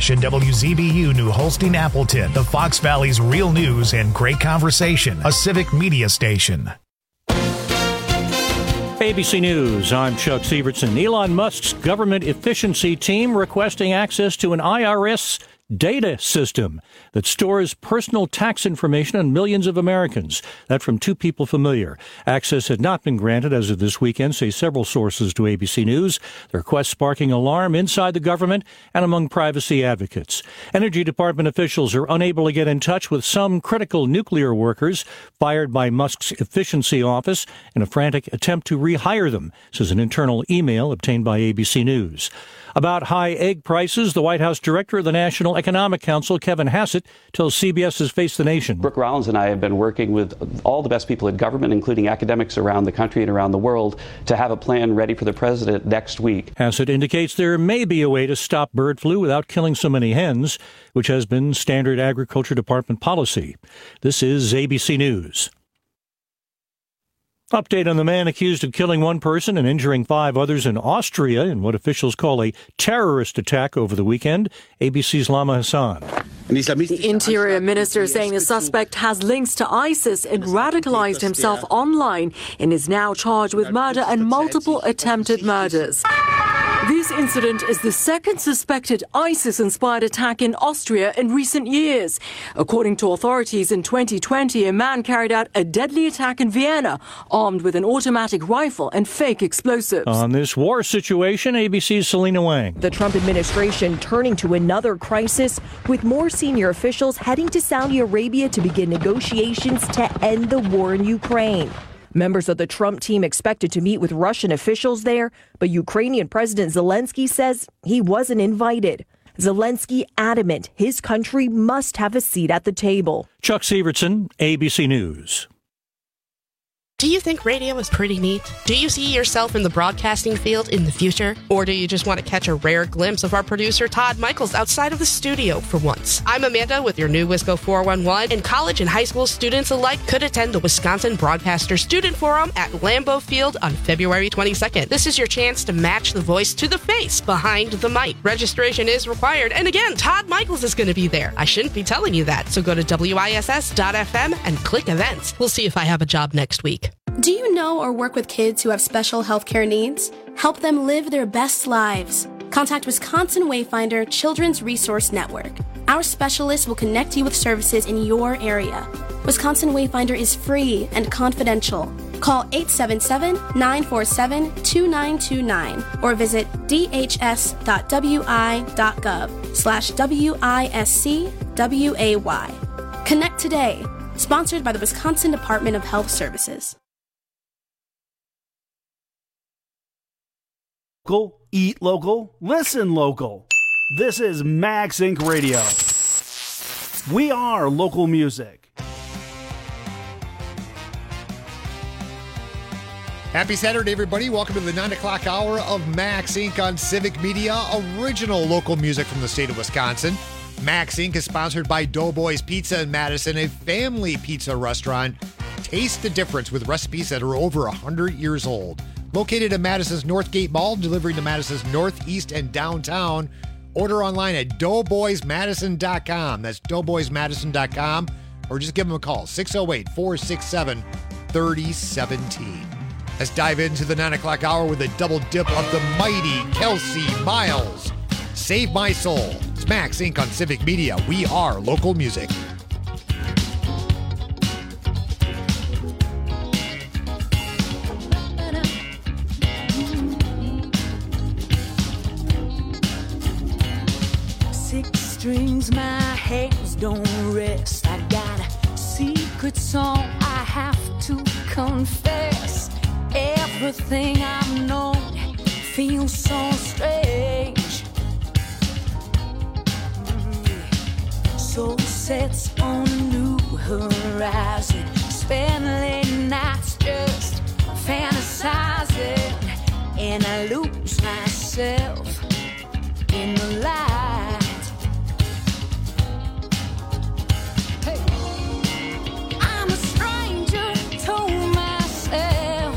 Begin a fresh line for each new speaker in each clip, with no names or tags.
station WZBU New Holstein Appleton, the Fox Valley's real news and great conversation, a civic media station.
ABC News, I'm Chuck Sievertson. Elon Musk's government efficiency team requesting access to an IRS data system that stores personal tax information on millions of Americans. That from two people familiar. Access had not been granted as of this weekend, say several sources to ABC News. The request sparking alarm inside the government and among privacy advocates. Energy Department officials are unable to get in touch with some critical nuclear workers fired by Musk's efficiency office in a frantic attempt to rehire them, says an internal email obtained by ABC News. About high egg prices, the White House director of the National Economic Council, Kevin Hassett, tells CBS's Face the Nation.
Brooke Rollins and I have been working with all the best people in government, including academics around the country and around the world, to have a plan ready for the president next week.
Hassett indicates there may be a way to stop bird flu without killing so many hens, which has been standard Agriculture Department policy. This is ABC News. Update on the man accused of killing one person and injuring 5 others in Austria in what officials call a terrorist attack over the weekend. ABC's Lama Hassan.
The Interior Minister saying the suspect has links to ISIS and radicalized himself online and is now charged with murder and multiple attempted murders. This incident is the second suspected ISIS-inspired attack in Austria in recent years. According to authorities, in 2020, a man carried out a deadly attack in Vienna, armed with an automatic rifle and fake explosives.
On this war situation, ABC's Selena Wang.
The Trump administration turning to another crisis, with more senior officials heading to Saudi Arabia to begin negotiations to end the war in Ukraine. Members of the Trump team expected to meet with Russian officials there, but Ukrainian President Zelensky says he wasn't invited. Zelensky adamant his country must have a seat at the table.
Chuck Sievertson, ABC News.
Do you think radio is pretty neat? Do you see yourself in the broadcasting field in the future? Or do you just want to catch a rare glimpse of our producer Todd Michaels outside of the studio for once? I'm Amanda with your new Wisco 411, and college and high school students alike could attend the Wisconsin Broadcaster Student Forum at Lambeau Field on February 22nd. This is your chance to match the voice to the face behind the mic. Registration is required, and again, Todd Michaels is going to be there. I shouldn't be telling you that, so go to WISS.FM and click events. We'll see if I have a job next week.
Do you know or work with kids who have special healthcare needs? Help them live their best lives. Contact Wisconsin Wayfinder Children's Resource Network. Our specialists will connect you with services in your area. Wisconsin Wayfinder is free and confidential. Call 877-947-2929 or visit dhs.wi.gov/WISCWAY. Connect today. Sponsored by the Wisconsin Department of Health Services.
Local, eat local, listen local. This is Max Inc. Radio. We are local music.
Happy Saturday, everybody. Welcome to the 9 o'clock hour of Max Inc. on Civic Media, original local music from the state of Wisconsin. Max Inc. is sponsored by Doughboys Pizza in Madison, a family pizza restaurant. Taste the difference with recipes that are over 100 years old. Located at Madison's Northgate Mall, delivering to Madison's Northeast and downtown. Order online at doughboysmadison.com. That's doughboysmadison.com. Or just give them a call, 608-467-3017. Let's dive into the 9 o'clock hour with a double dip of the mighty Kelsey Miles. Save My Soul. It's Max Inc. on Civic Media. We are local music.
Six strings, my hands don't rest. I got a secret song I have to confess. Everything I've known feels so strange. Soul sets on a new horizon. Spend late nights just fantasizing, and I lose myself in the light. Hey. I'm a stranger to myself.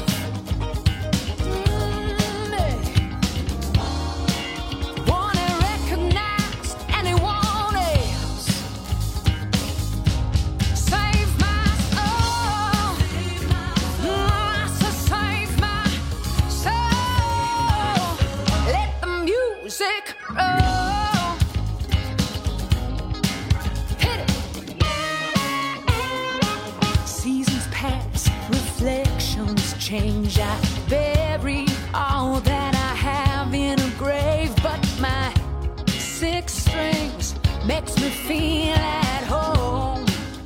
Wanna recognize anyone change. I bury all that I have in a grave, but my six strings makes me feel at home.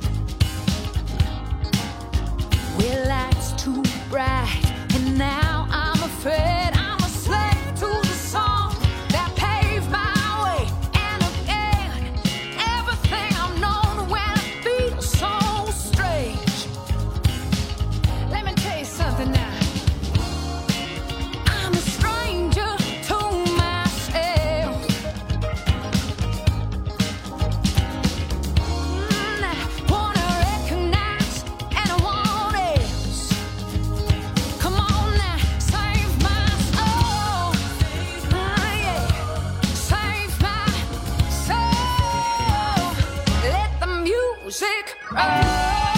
Well, light's too bright, and now I'm afraid I'm a slave to the song that paved my way. And again, everything I'm known when it feels so strange. Let me tell you something now. I'm a stranger to myself. I wanna recognize and I want else. Come on now, save my soul. Yeah. Save my soul. Let the music roll.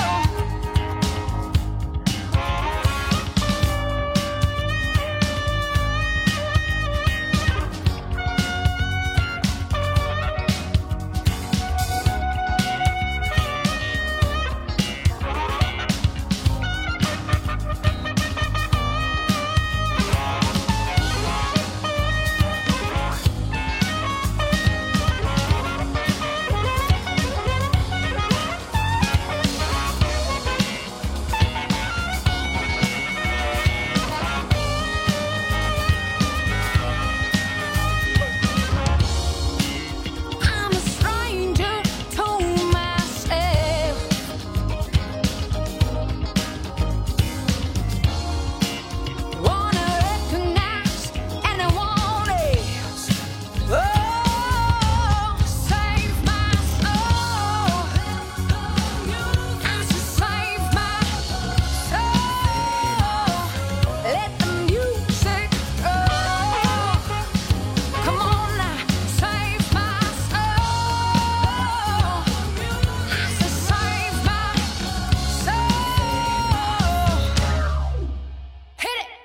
I'm a stranger to myself. Wanna recognize and I want else. Oh, save my soul. I should save my soul. Let the music roll. Come on now, save my soul. I should save my soul. Hit it.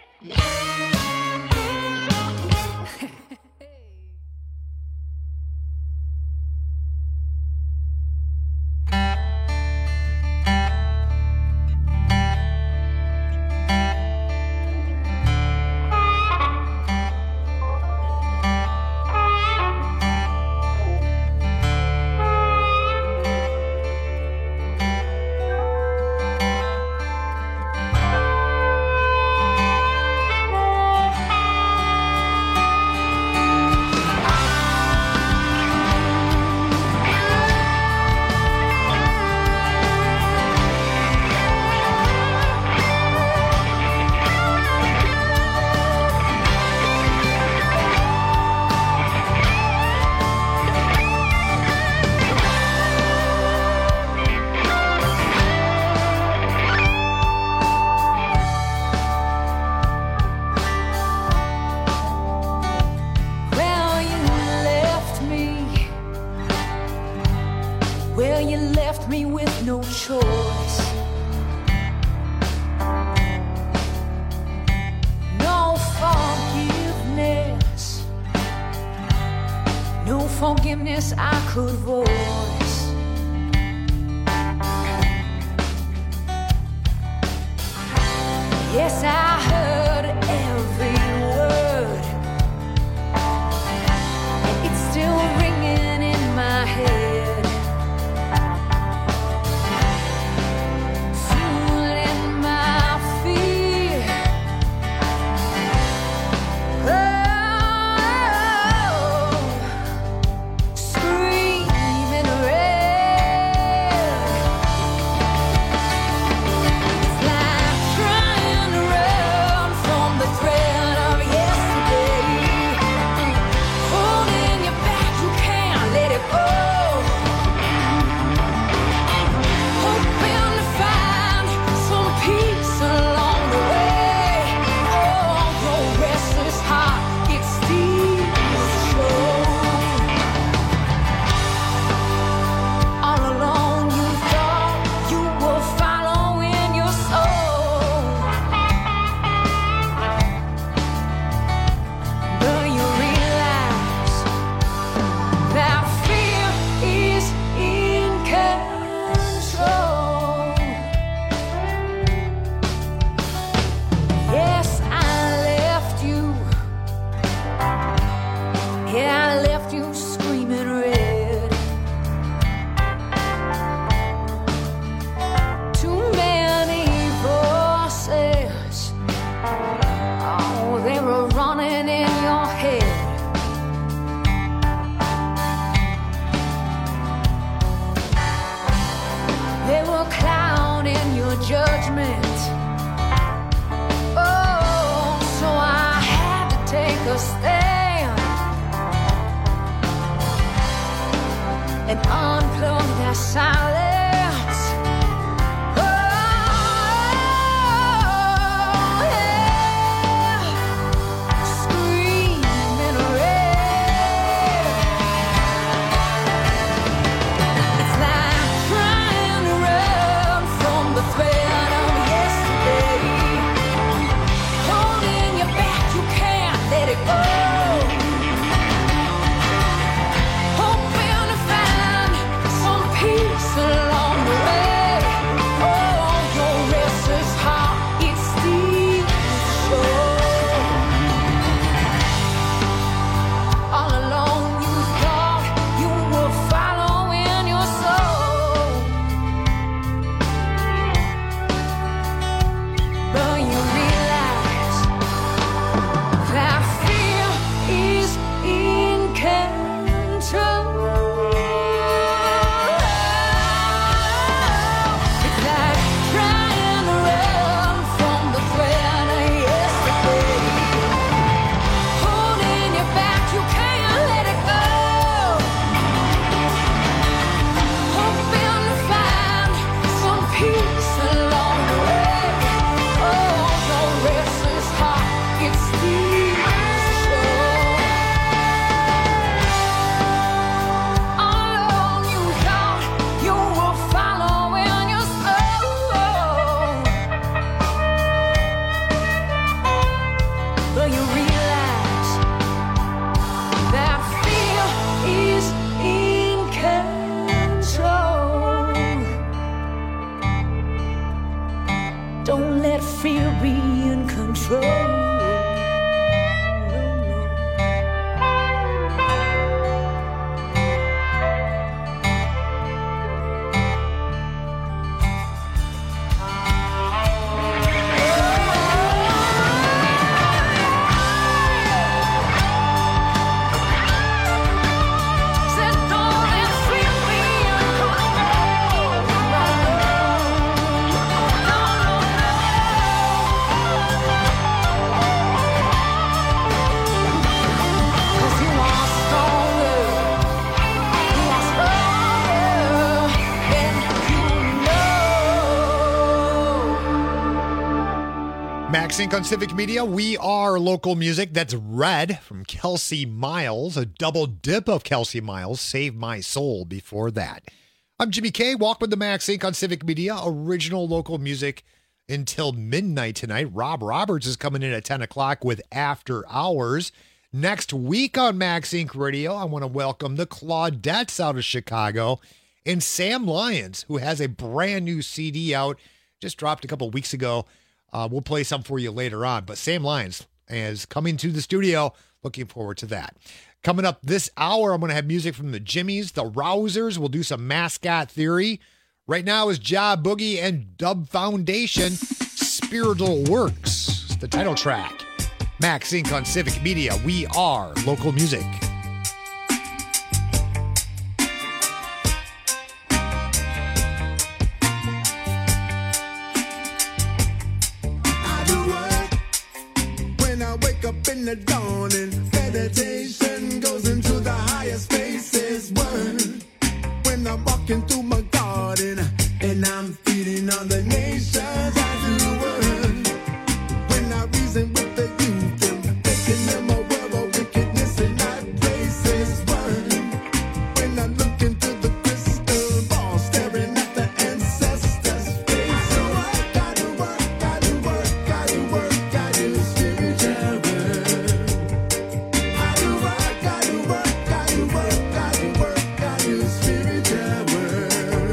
Well, you left me with no choice. No forgiveness. No forgiveness I could voice. Yes, I heard every word. It's still ringing in my head. Fueling my fear. Oh, screaming red. It's like trying to run. judgment. Oh, so I had to take a stand and unplug that silence.
MaxInc on Civic Media. We are local music. That's Red from Kelsey Miles. A double dip of Kelsey Miles. Save My Soul before that. I'm Jimmy K. Walk with the MaxInc on Civic Media. Original local music until midnight tonight. Rob Roberts is coming in at 10 o'clock with After Hours. Next week on MaxInc Radio, I want to welcome the Claudettes out of Chicago and Sam Lyons, who has a brand new CD out. Just dropped a couple weeks ago. We'll play some for you later on. But Sam Lyons is coming to the studio. Looking forward to that. Coming up this hour, I'm going to have music from the Jimmies, the Rousers. We'll do some Mascot Theory. Right now is Ja Boogie and Dub Foundation. Spiritual Works, the title track. MaxInc on Civic Media. We are local music.
Up in the dawning, meditation goes into the higher spaces. Word when I'm walking through my garden and I'm feeding on the nations. I do word when I reason with the youth and taking them a world of wickedness in high places. Word when I look into the crystal ball, staring at the ancestors' face. So I gotta work, gotta work, gotta work, gotta spiritual. Gotta work, gotta work, gotta work, gotta spiritual work.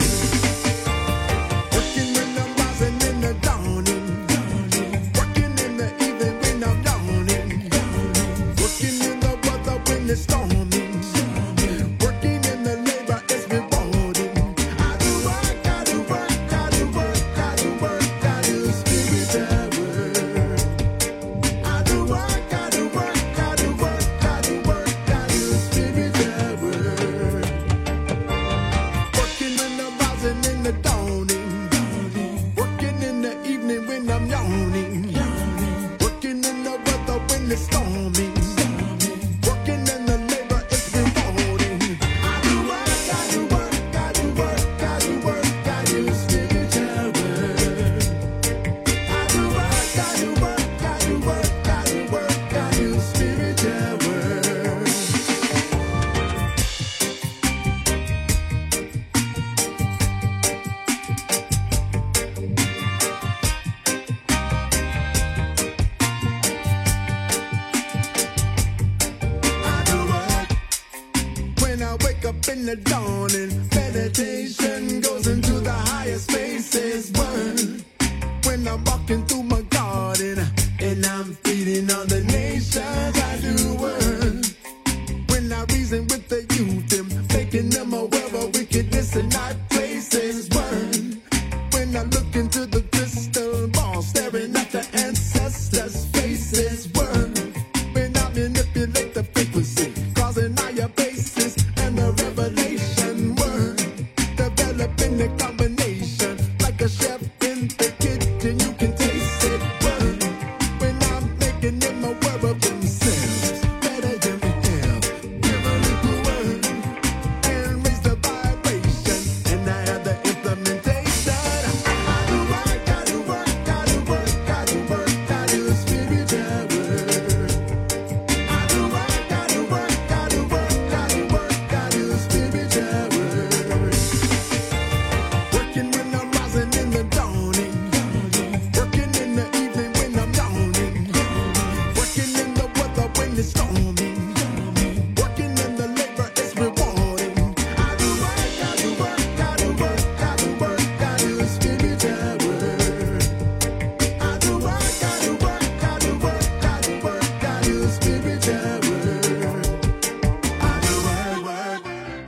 in the dawning, meditation goes into the higher spaces. Word. When I'm walking through my garden and I'm feeding on the nations, I do word. When I reason with the youth, I'm making them aware of wickedness in our places. Word. When I look into the crystal ball, staring at the ancestors' faces. Word. When I manipulate the frequency, causing higher bases and the revelation. Word. Developing the combination like a chef in the kitchen. You can taste it. Word. When I'm making them aware of themselves, better than we am. Give a little word and raise the vibration, and I have the implementation. I do work, I do work, I do work, I do work, I do spiritual work. I do work, I do work, I do work, I do work, I do spiritual work. Working when I'm rising in the dawning, working in the evening when I'm yawning, working in the weather when it's storming, working in the labor it's rewarding. I do work, I do work, I do work, I do work, I do spiritual work. I do work, I do work, I do work, I do work, I do spiritual work. I do work.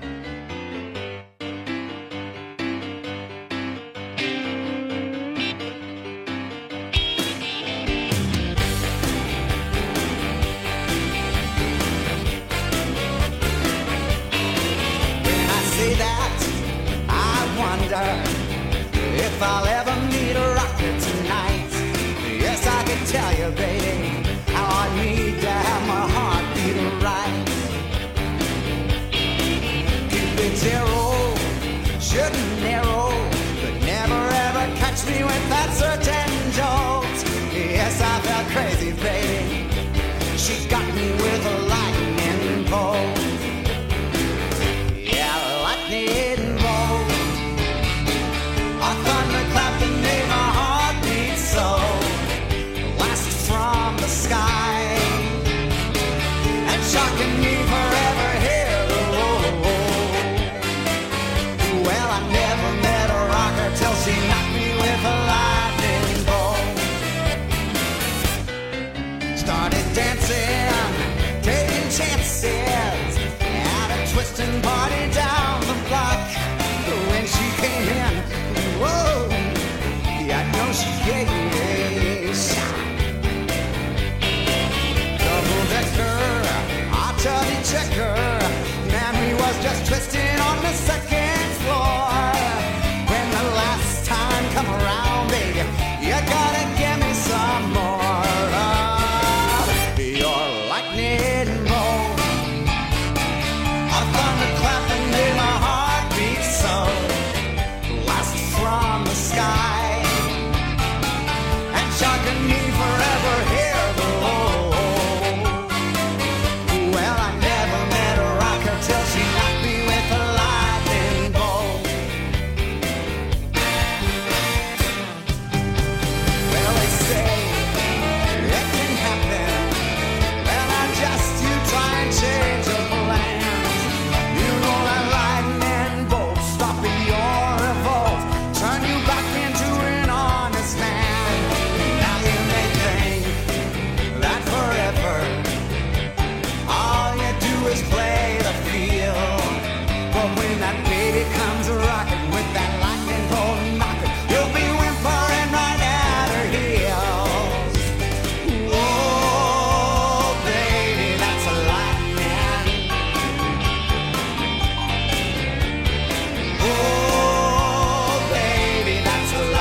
When I say that, I wonder if I'll ever meet a rocker tonight. Yes, I can tell you, baby, how I need to have my heart beat right. Cupid zero, shouldn't narrow, but never ever catch me with that certain jolt. Yes, I felt crazy, baby. She got me with a lightning bolt. Yeah, lightning bolt. A thunderclap that made my heart beat so. Blasted from the sky and shocking me forever here. Well, I never met a rocker till she knocked me with a lightning bolt. Started dancing, taking chances at a twisting party down the block. When she came in, whoa, yeah, I know she gave me a shock. Double decker, archery checker, man, we was just twisting on the second floor. When the last time come around, baby, you gotta give me some more of your lightning bolt. A thunderclap that made my heart beat so. Blast from the sky and shocking me forever here below. Well, I never met a rocker till she knocked me with a lightning bolt. Well, they say it can happen. Well, I just you try and change your plans. You know that lightning bolt stopping your revolt, turn you back into an honest man. Now you may think that forever all you do is play the field. But when that baby comes rocking with that lightning bolt knocking, you'll be whimpering right at her heels. Oh, baby, that's a lightning. Oh, baby, that's a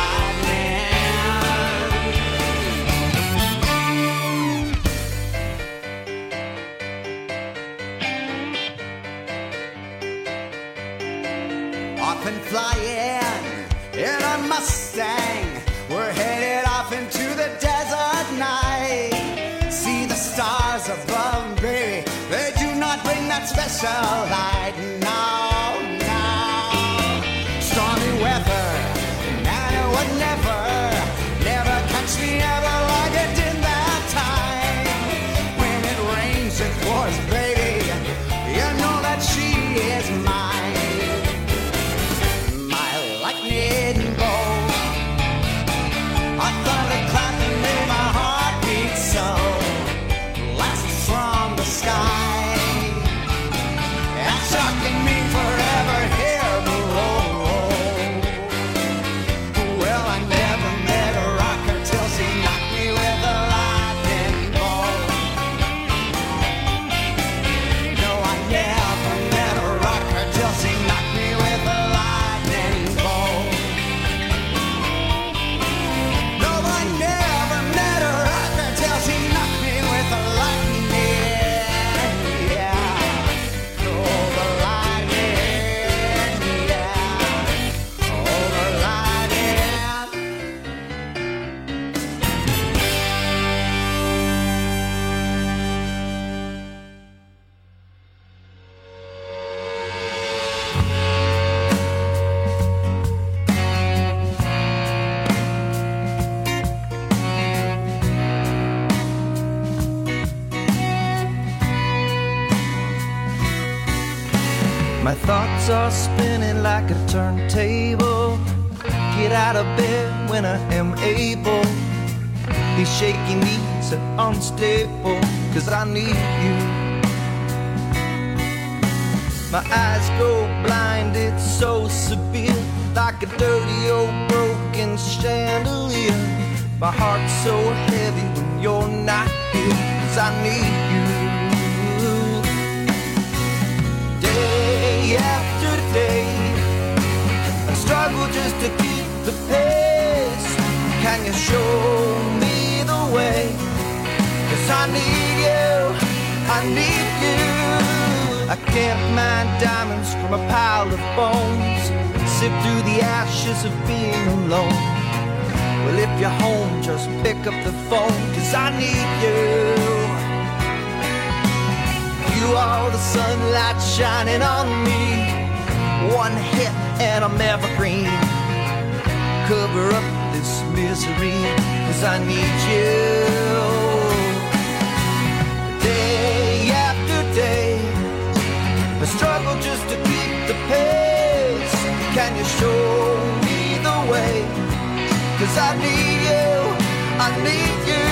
lightning. Off and flying in a Mustang, we're headed off into the desert night. See the stars above, baby, they do not bring that special light. No, no. Stormy weather, man, it would never catch me ever like it did that time. When it rains, it pours, baby, you know that she is mine.
spinning like a turntable. Get out of bed when I am able. These shaky knees are unstable, 'cause I need you. My eyes go blind, it's so severe, like a dirty old broken chandelier. My heart's so heavy when you're not here, 'cause I need you. Day after day, I struggle just to keep the pace. Can you show me the way? 'Cause I need you, I need you. I can't mine diamonds from a pile of bones, sift through the ashes of being alone. Well, if you're home, just pick up the phone, 'cause I need you. You are the sunlight shining on me. One hit and I'm evergreen. Cover up this misery, 'cause I need you. Day after day, I struggle just to keep the pace. Can you show me the way? 'Cause I need you, I need you.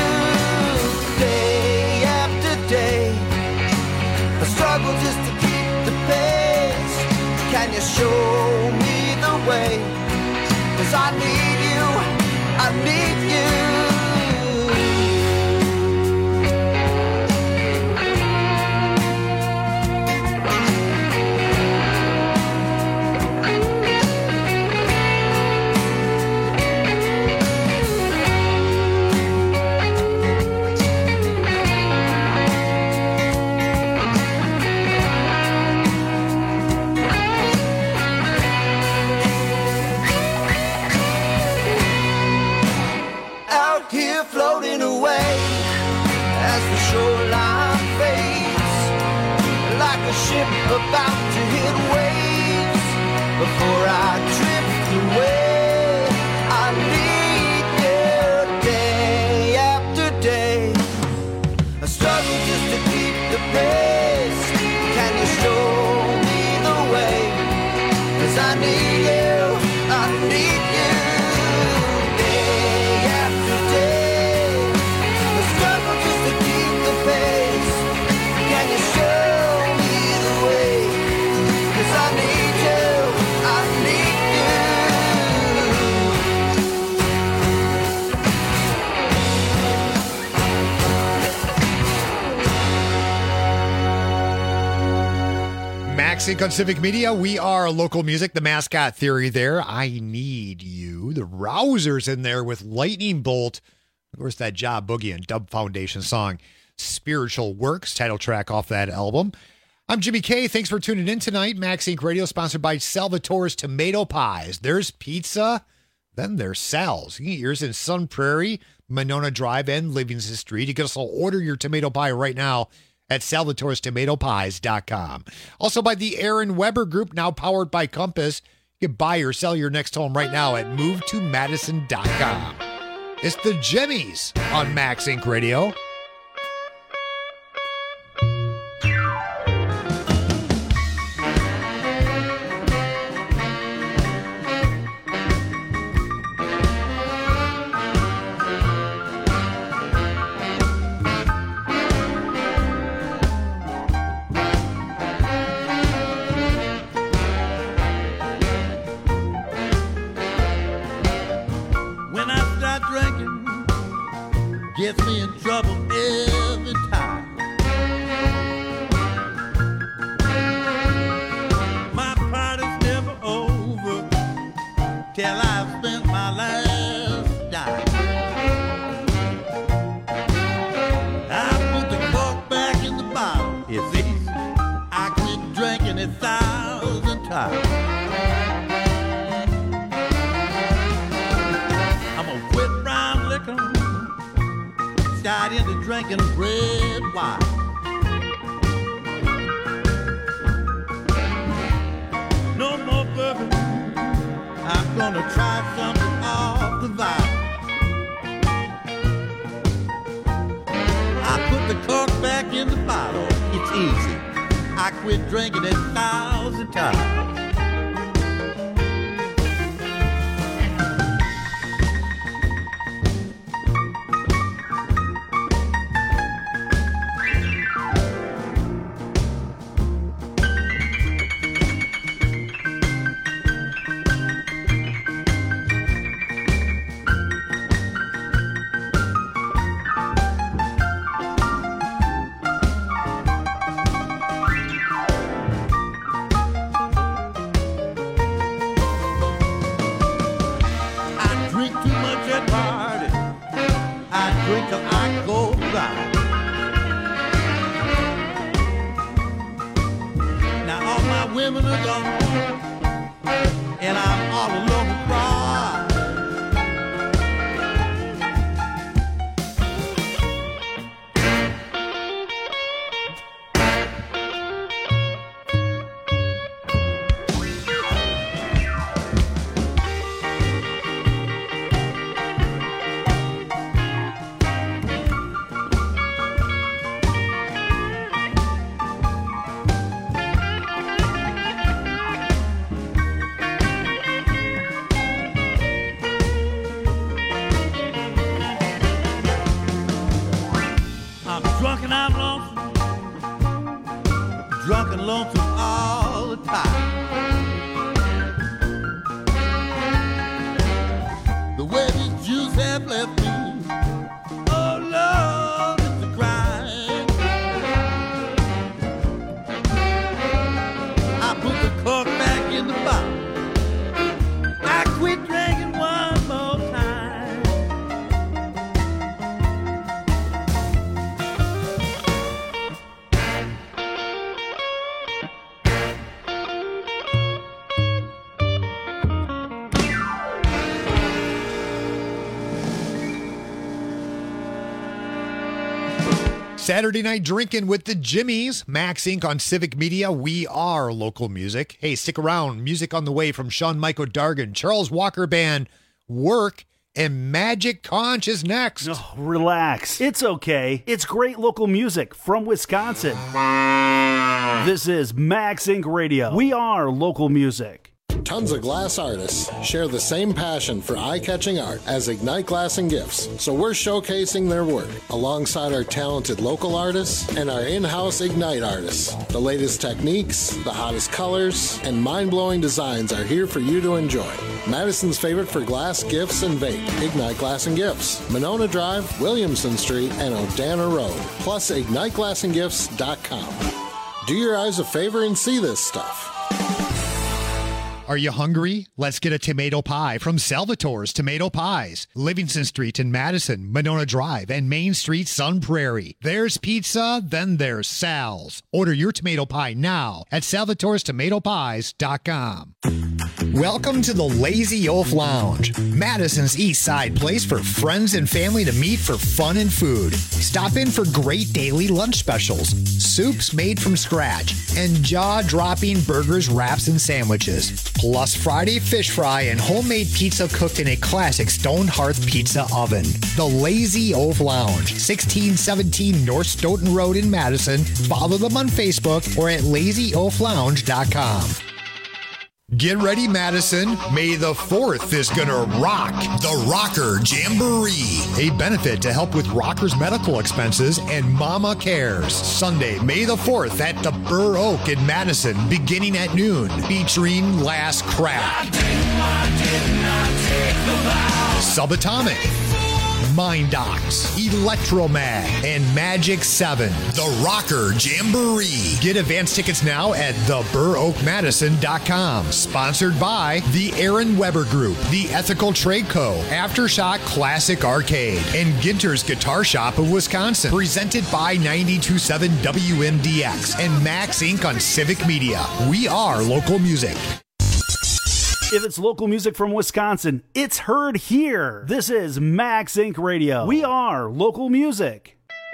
Day after day, I struggle just to keep the pace. Can you show me the way? 'Cause I need you, I need you. Floating away as the shoreline fades, like a ship about to hit waves. Before I drift away, I need you. Day after day, I struggle just to keep the pace. Can you show me the way? 'Cause I need you, I need you.
MaxInc on Civic Media. We are local music. The mascot theory there. I need you. The Rousers in there with Lightning Bolt. Of course, that Job Boogie and Dub Foundation song, Spiritual Works, title track off that album. I'm Jimmy K. Thanks for tuning in tonight. MaxInc Radio, sponsored by Salvatore's Tomato Pies. There's pizza, then there's Sal's. You can get yours in Sun Prairie, Monona Drive, and Livingston Street. You can also order your tomato pie right now at salvatorestomatopies.com. Also by the Aaron Weber Group, now powered by Compass. You can buy or sell your next home right now at movetomadison.com. It's the Jimmies on MaxInc Radio.
Gets me in trouble every time. My party's never over till I've spent my last dime. I put the cork back in the bottle. It's easy. I quit drinking 1,000 times. I'm gonna quit brown liquor. Got into drinking red wine. No more bourbon. I'm gonna try something off the vine. I put the cork back in the bottle. It's easy. I quit drinking 1,000 times.
Saturday night drinking with the Jimmies. Max Inc. on Civic Media. We are local music. Hey, stick around. Music on the way from Sean Michael Dargan, Charles Walker Band, Work, and Magic Conch is next.
Oh, relax. It's okay. It's great local music from Wisconsin. This is Max Inc. Radio. We are local music.
Tons of glass artists share the same passion for eye-catching art as Ignite Glass and Gifts, so we're showcasing their work alongside our talented local artists and our in-house Ignite artists. The latest techniques, the hottest colors, and mind-blowing designs are here for you to enjoy. Madison's favorite for glass, gifts, and vape, Ignite Glass and Gifts, Monona Drive, Williamson Street, and Odana Road, plus IgniteGlassandGifts.com. Do your eyes a favor and see this stuff.
Are you hungry? Let's get a tomato pie from Salvatore's Tomato Pies. Livingston Street in Madison, Monona Drive, and Main Street, Sun Prairie. There's pizza, then there's Sal's. Order your tomato pie now at Salvatore'sTomatoPies.com. Welcome to the Lazy Oaf Lounge, Madison's East Side place for friends and family to meet for fun and food. Stop in for great daily lunch specials, soups made from scratch, and jaw-dropping burgers, wraps, and sandwiches. Plus Friday fish fry and homemade pizza cooked in a classic stone hearth pizza oven. The Lazy Oaf Lounge, 1617 North Stoughton Road in Madison. Follow them on Facebook or at LazyOafLounge.com. Get ready, Madison. May the 4th is gonna rock. The Rocker Jamboree, a benefit to help with rockers' medical expenses and Mama Cares. Sunday, May the 4th at the Burr Oak in Madison, beginning at noon, featuring Last Craft, Subatomic, Mind Docs, Electromag, and Magic 7. The Rocker Jamboree. Get advance tickets now at theburoakmadison.com. Sponsored by the Aaron Weber Group, the Ethical Trade Co., Aftershock Classic Arcade, and Ginter's Guitar Shop of Wisconsin. Presented by 92.7 WMDX and Max Inc. on Civic Media. We are local music.
If it's local music from Wisconsin, it's heard here. This is Max Inc. Radio. We are local music.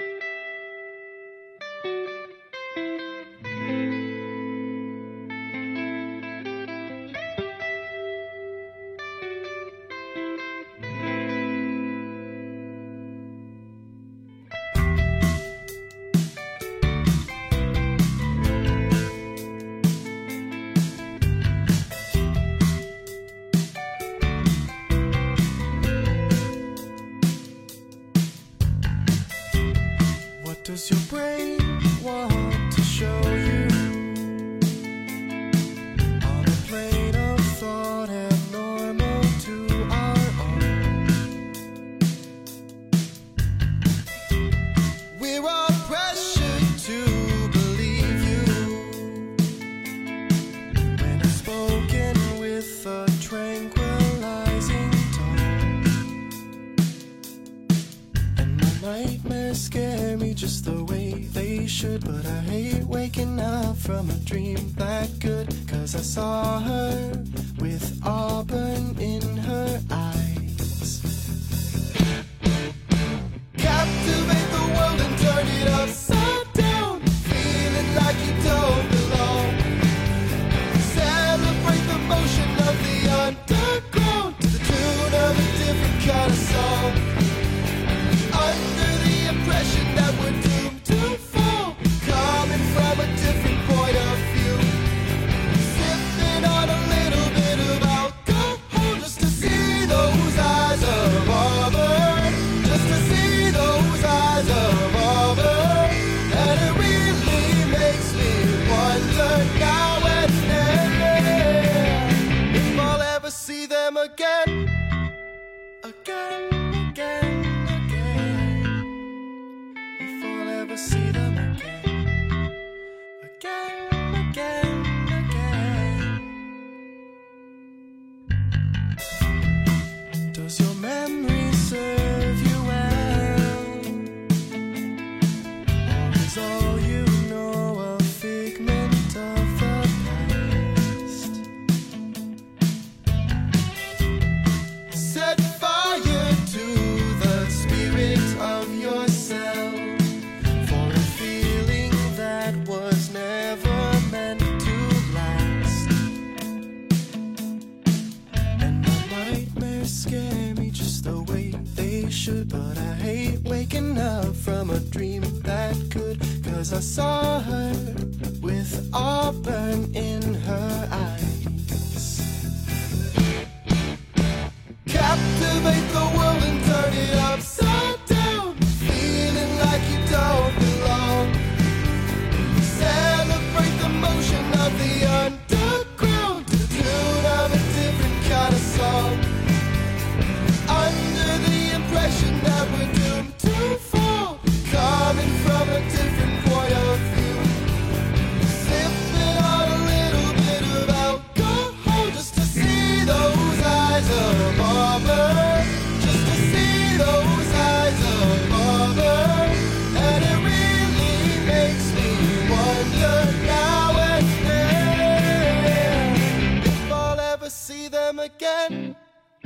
Does your brain want to show you on a plane of thought and normal to our own? We're all pressured to believe you when it's spoken with a tranquilizing tone, and my nightmares scare me just the way they should, but I hate waking up from a dream that good, 'cause I saw her with auburn in her eyes. Captivate the world and turn it upside down, feeling like you don't belong. Celebrate the motion of the underground to the tune of a different kind of song. Under the impression that we're doomed to fall, coming from a different point of view, sipping on a little
should, but I hate waking up from a dream that could. 'Cause I saw her with auburn in her eyes. Captivate the world and turn it upside down, feeling like you don't belong. Celebrate the motion of the underground to the tune of a different kind of song. Under the impression that we're doomed to fall, coming from a different point of view. Sipping on a little bit of alcohol just to see those eyes of auburn, just to see those eyes of auburn. And it really makes me wonder now and then if I'll ever see them again.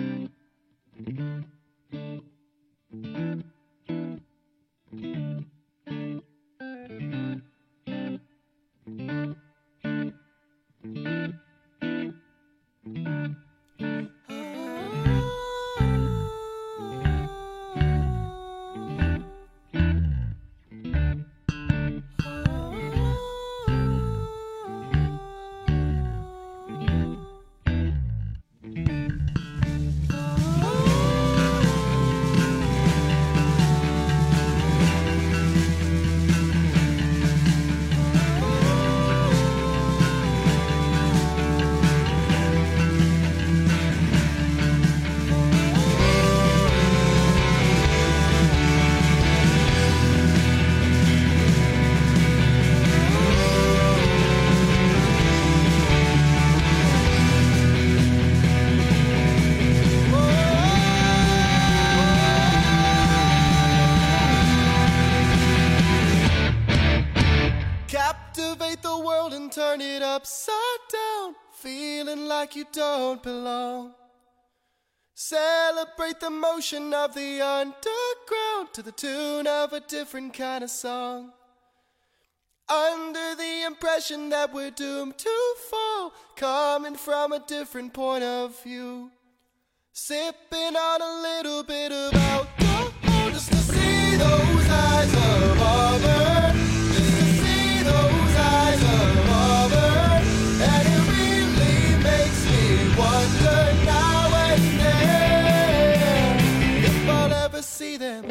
Captivate the world and turn it upside down, feeling like you don't belong. Celebrate the motion of the underground to the tune of a different kind of song. Under the impression that we're doomed to fall, coming from a different point of view. Sipping on a little bit of alcohol just to see those eyes of auburn, just to see those eyes of auburn. And it really makes me wonder now and then if I'll ever see them.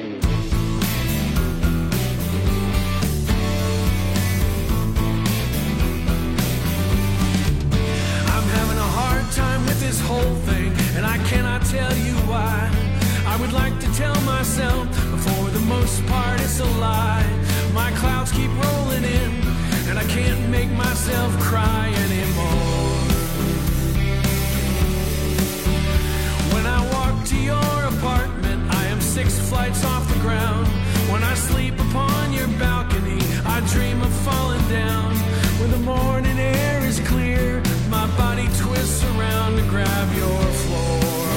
Time with this whole thing, and I cannot tell you why. I would like to tell myself, but for the most part it's a lie. My clouds keep rolling in, and I can't make myself cry anymore. When I walk to your apartment, I am 6 flights off the ground. When I sleep upon your balcony, I dream of falling down. When the morning air is clear, my body twists around to grab your floor.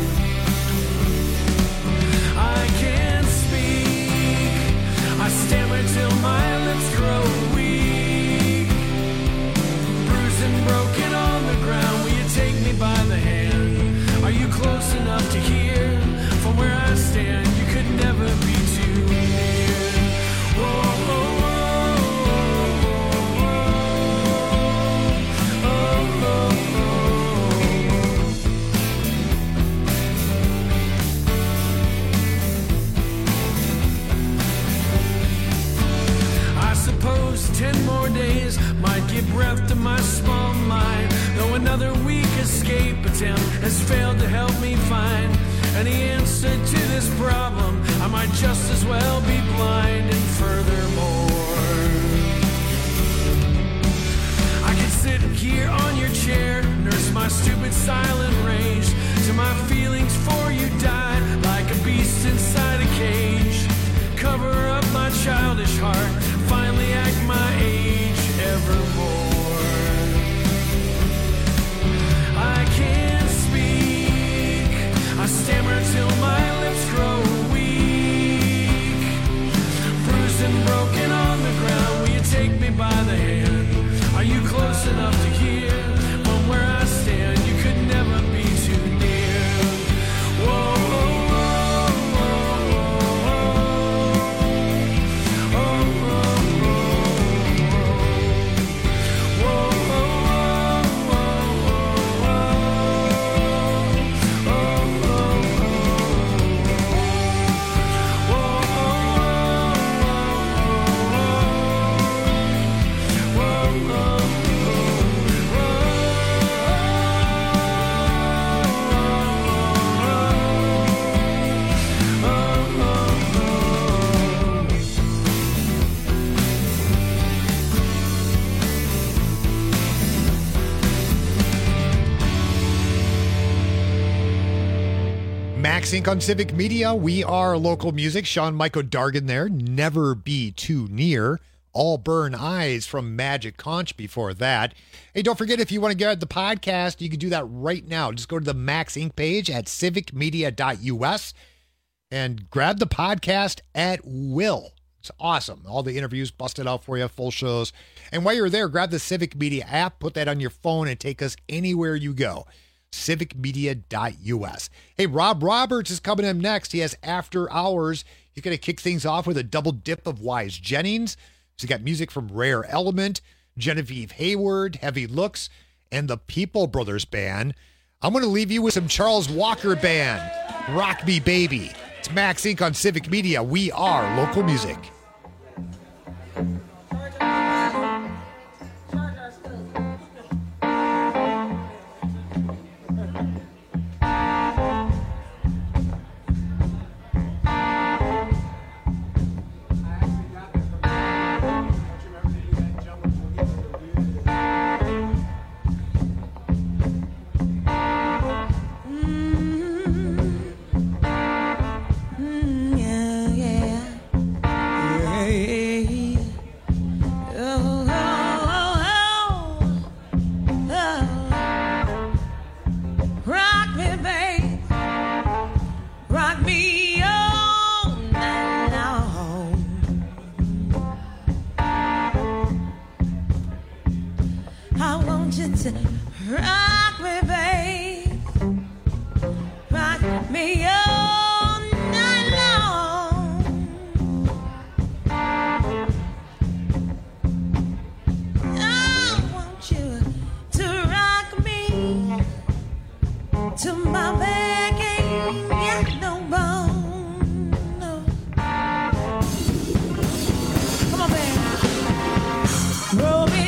I can't speak, I stammer till my lips grow weak. Bruised and broken on the ground, will you take me by the hand? Are you close enough to hear? From where I stand, you could never be too near. Whoa. Suppose 10 more days might give breath to my small mind. Though another weak escape attempt has failed to help me find any answer to this problem, I might just as well be blind. And furthermore, I could sit here on your chair, nurse my stupid silent rage till my feelings for you die like a beast inside a cage. Cover up my childish heart, finally act my age evermore. I can't speak, I stammer till my lips grow weak. Bruised and broken on the ground, will you take me by the hand? Are you close enough to hear? From where I stand, you could never
Max Inc. on Civic Media. We are local music. Sean Michael Dargan there. Never Be Too Near. All Burn Eyes from Magic Conch before that. Hey, don't forget, if you want to get the podcast, you can do that right now. Just go to the Max Inc. page at civicmedia.us and grab the podcast at will. It's awesome. All the interviews busted out for you, full shows. And while you're there, grab the Civic Media app, put that on your phone, and take us anywhere you go. civicmedia.us. Hey, Rob Roberts is coming up next. He has After Hours. He's going to kick things off with a double dip of Wise Jennings. He's got music from Rare Element, Genevieve Hayward, Heavy Looks, and the People Brothers Band. I'm going to leave you with some Charles Walker Band, Rock Me Baby. It's Max Inc. on Civic Media. We are local music.
Rock me, babe. Rock me all night long. I want you to rock me to my back ain't got no bone. No. Come on, baby. Roll me.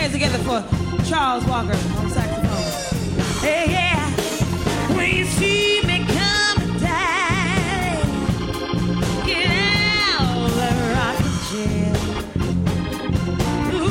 hands together for Charles Walker on saxophone. Hey, yeah. When you see me coming down, get out of the rocking chair. Ooh,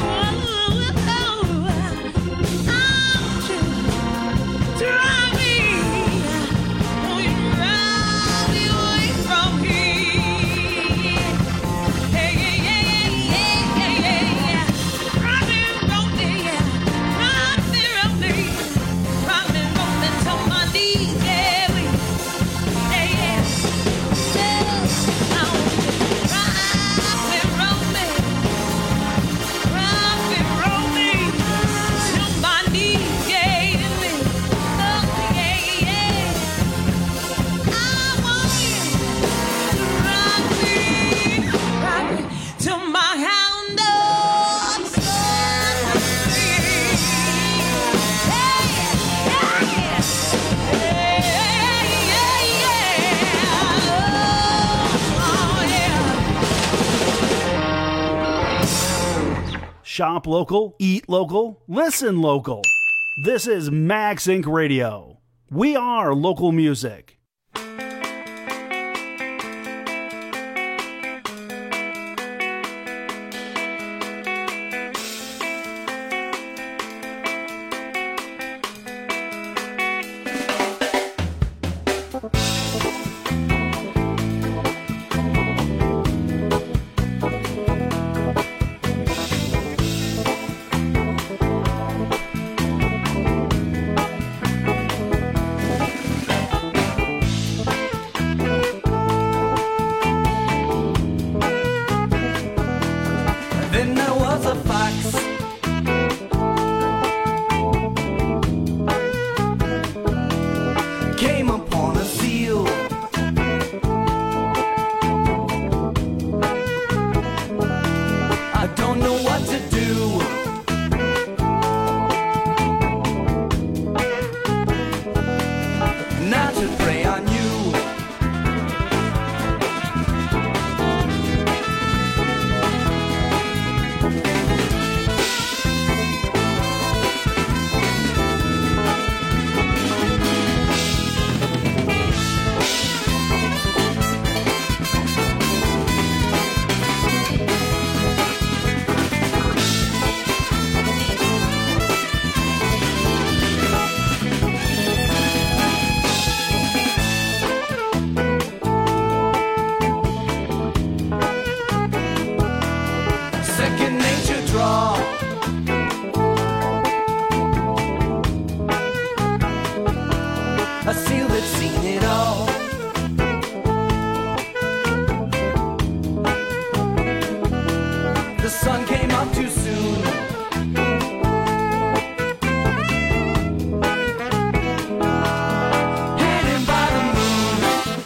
I want you to drive me. Oh, you drive me away from here. Hey, yeah, yeah, yeah, yeah, yeah, yeah. Rock me, roll me, yeah. Rock me, roll me. Rock me, roll me till my knees, yeah, we. Hey, yeah. I want you to rock me, roll me. Rock me, roll me till my knees, yeah, we. Oh, yeah, yeah. I want you to rock me till my hound dogs start to sing. Hey, yeah, yeah. Hey, yeah, yeah. Oh, yeah.
Shop local, eat local, listen local. This is Max Inc. Radio. We are local music.
Then there was a fox. Came upon a seal. I don't know what to do. Not to prey on you. Second nature draw. A seal that's seen it all. The sun came up too soon. Hidden by the moon.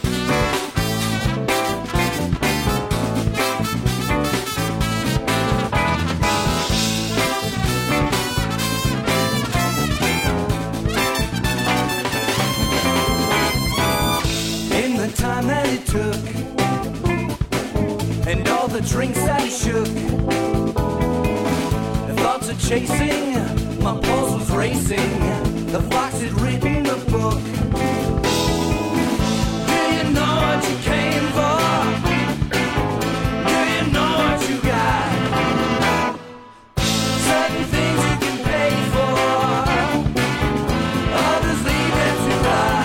In the time that it took, and all the drinks that he shook, the thoughts of chasing, my pulse was racing. The fox had written the book. Do you know what you came for? Do you know what you got? Certain things you can pay for, others leave it to rot.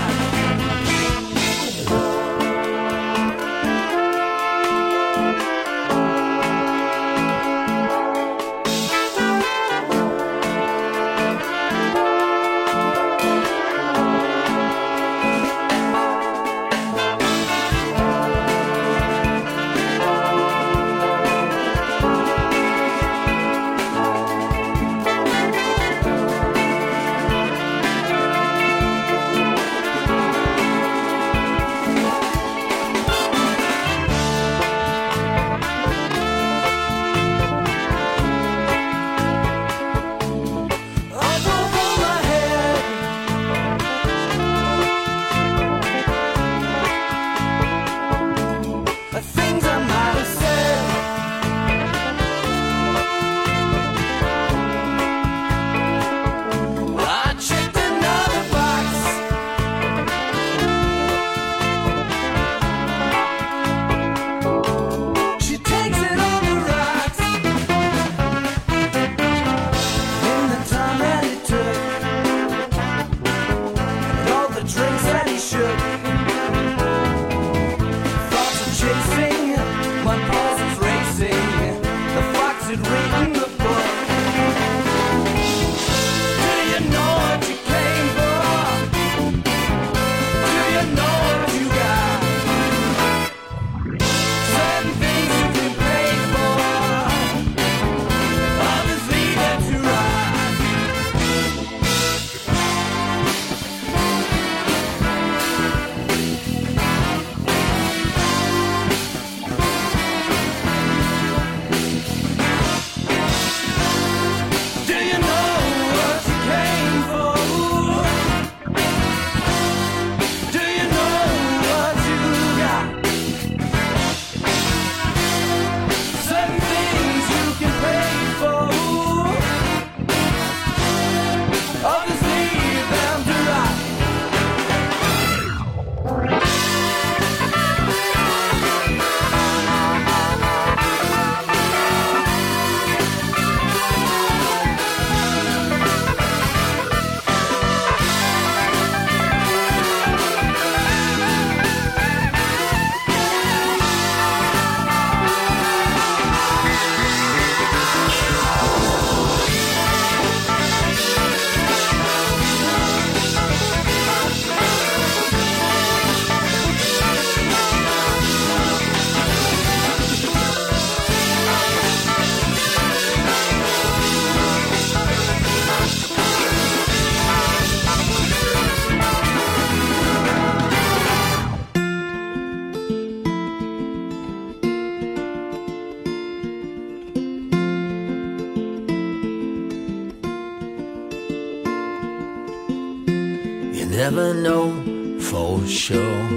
never know for sure.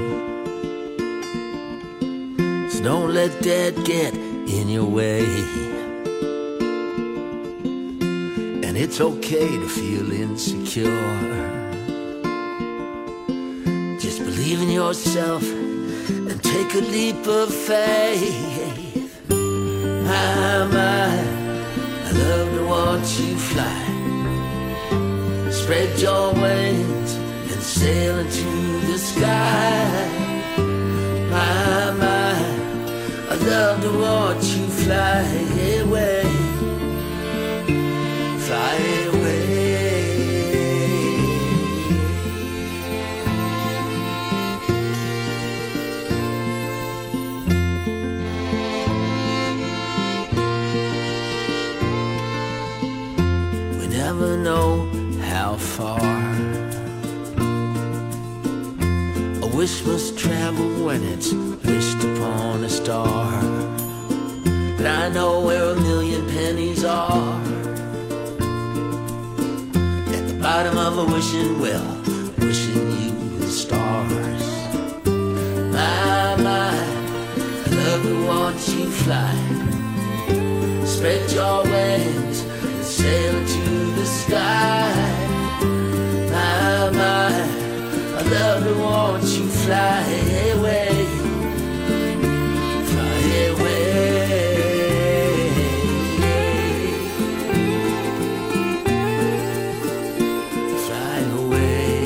So don't let that get in your way. And it's okay to feel insecure. Just believe in yourself and take a leap of faith. My, I love to watch you fly. Spread your wings and sail into the sky. My, I love to watch you fly away. Fly away. We never know how far a wish must travel when it's wished upon a star. But I know where a million pennies are, at the bottom of a wishing well, wishing you the stars. My, I love to watch you fly. Spread your wings and sail into the sky. My, I love to watch you fly away. Fly away. Fly away.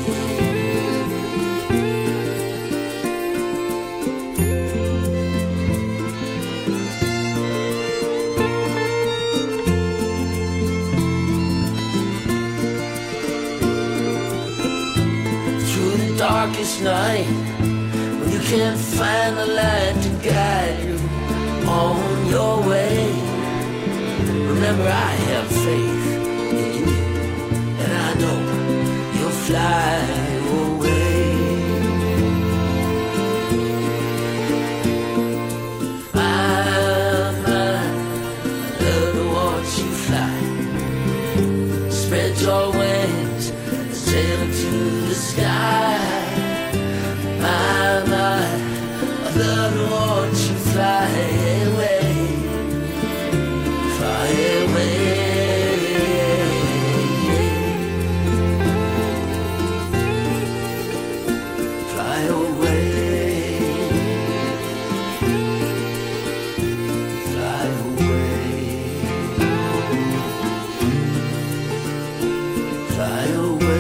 Darkest night, when you can't find the light to guide you on your way. Remember, I have faith in you, and I know you'll fly away. My, I love to watch you fly. Spread your wings and sail into the sky. My, I love to watch you fly away. Fly away. Fly away. Fly away. Fly away.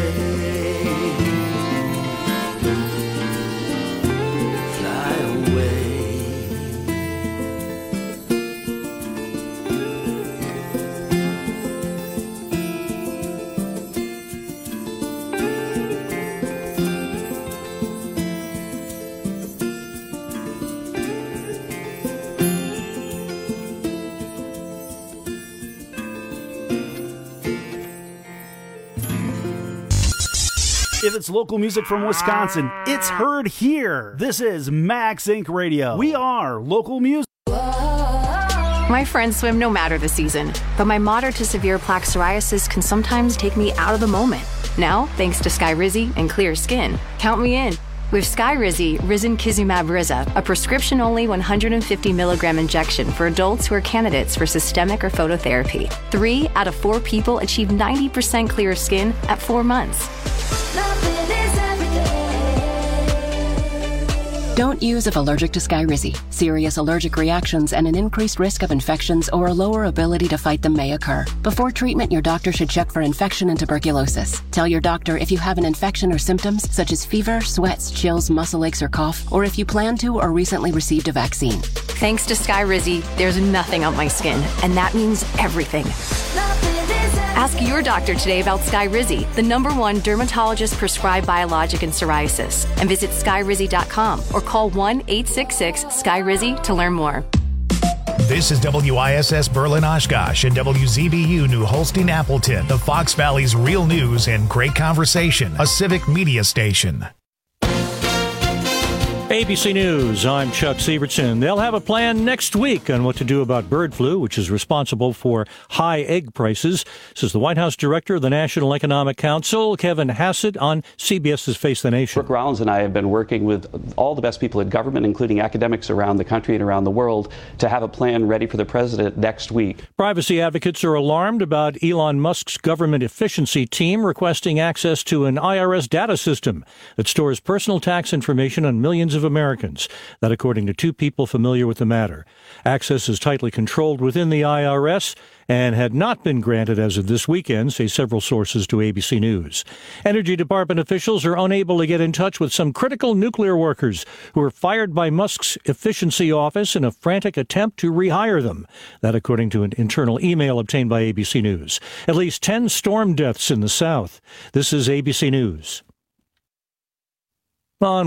If it's local music from Wisconsin, it's heard here. This is Max Inc. Radio. We are local music.
My friends swim no matter the season, but my moderate to severe plaque psoriasis can sometimes take me out of the moment. Now, thanks to Skyrizi and clear skin, count me in. With Skyrizi, Risankizumab Riza, a prescription-only 150 milligram injection for adults who are candidates for systemic or phototherapy. 3 out of 4 people achieve 90% clear skin at 4 months.
Don't use if allergic to Skyrizi. Serious allergic reactions and an increased risk of infections or a lower ability to fight them may occur. Before treatment, your doctor should check for infection and tuberculosis. Tell your doctor if you have an infection or symptoms such as fever, sweats, chills, muscle aches, or cough, or if you plan to or recently received a vaccine.
Thanks to Skyrizi, there's nothing on my skin, and that means everything. Ask your doctor today about Skyrizi, the #1 dermatologist-prescribed biologic in psoriasis, and visit skyrizi.com or call 1-866-SKYRIZI to learn more.
This is WISS Berlin Oshkosh and WZBU New Holstein Appleton, the Fox Valley's real news and great conversation, a civic media station.
ABC News, I'm Chuck Sievertson. They'll have a plan next week on what to do about bird flu, which is responsible for high egg prices, says the White House director of the National Economic Council, Kevin Hassett, on CBS's Face the Nation.
Brooke Rollins and I have been working with all the best people in government, including academics around the country and around the world, to have a plan ready for the president next week.
Privacy advocates are alarmed about Elon Musk's government efficiency team requesting access to an IRS data system that stores personal tax information on millions of Americans. That according to two people familiar with the matter. Access is tightly controlled within the IRS and had not been granted as of this weekend, say several sources to ABC News. Energy Department officials are unable to get in touch with some critical nuclear workers who were fired by Musk's efficiency office in a frantic attempt to rehire them. That according to an internal email obtained by ABC News. At least 10 storm deaths in the South. This is ABC News. On